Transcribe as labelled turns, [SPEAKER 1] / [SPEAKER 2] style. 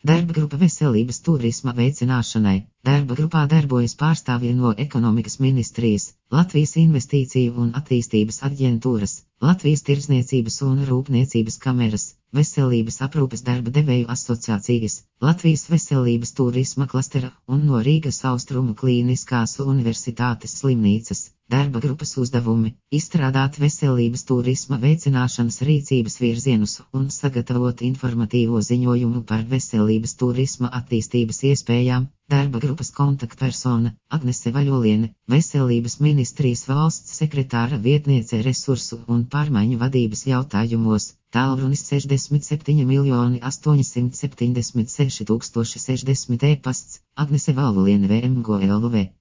[SPEAKER 1] Darba grupa veselības turisma veicināšanai. Darba grupā darbojas pārstāvji no Ekonomikas ministrijas, Latvijas Investīciju un attīstības aģentūras, Latvijas Tirdzniecības un Rūpniecības kameras, Veselības aprūpes darba devēju asociācijas, Latvijas veselības turisma klastera un no Rīgas Austrumu Klīniskās universitātes slimnīcas. Darba grupas uzdevumi – izstrādāt veselības turisma veicināšanas rīcības virzienus un sagatavot informatīvo ziņojumu par veselības turisma attīstības iespējām. Darba grupas kontaktpersona – Agnese Vaļoliene, Veselības ministrijas valsts sekretāra vietniece resursu un pārmaiņu vadības jautājumos. Tālrunis 67 876 060 e-pasts Agnese Vaļoliene VMGO LV.